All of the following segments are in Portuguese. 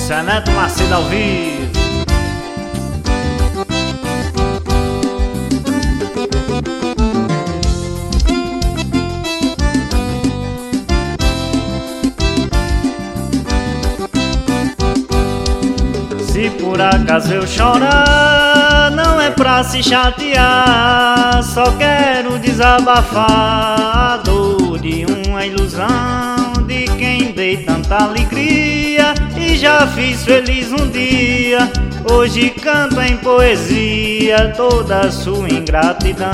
Isso é Neto Macedo ao vivo. Se por acaso eu chorar, não é pra se chatear, só quero desabafar a dor de uma ilusão, de quem dei tanta alegria e já fiz feliz um dia. Hoje canto em poesia toda a sua ingratidão.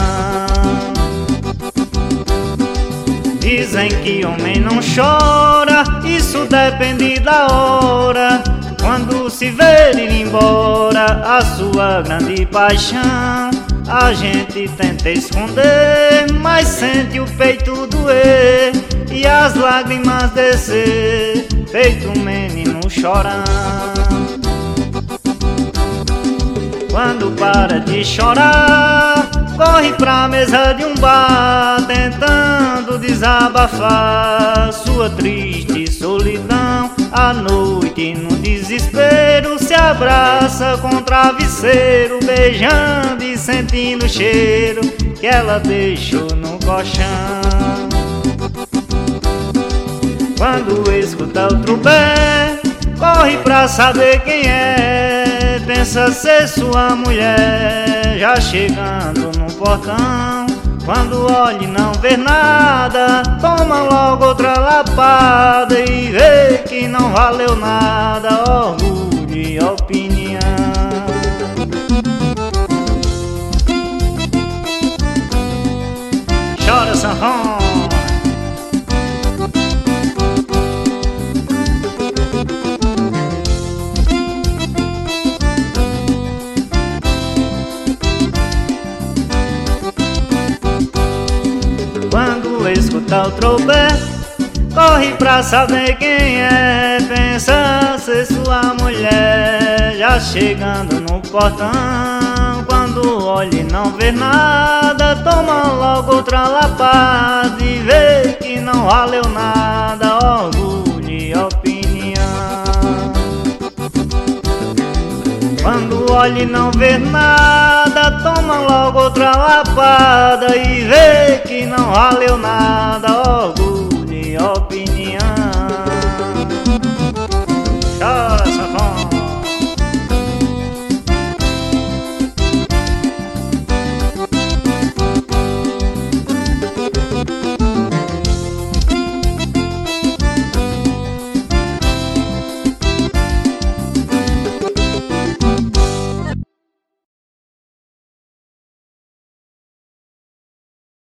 Dizem que homem não chora, isso depende da hora. Quando se vê ir embora a sua grande paixão, a gente tenta esconder, mas sente o peito doer e as lágrimas descer, feito um menino chorão. Quando para de chorar, corre pra mesa de um bar, tentando desabafar sua triste solidão. À noite, no desespero, se abraça com o travesseiro, beijando e sentindo o cheiro que ela deixou no colchão. Quando escuta o trubé, corre pra saber quem é, pensa ser sua mulher, já chegando no portão. Quando olha e não vê nada, toma logo outra lapada e vê que não valeu nada, orgulho e opinião. Chora, sanfona. Quando escuta o trobé, corre pra saber quem é, pensa ser sua mulher, já chegando no portão. Quando olha e não vê nada, toma logo outra lapada e vê que não valeu nada, orgulho e opinião. Quando olha e não vê nada, toma logo outra lapada e vê que não valeu nada.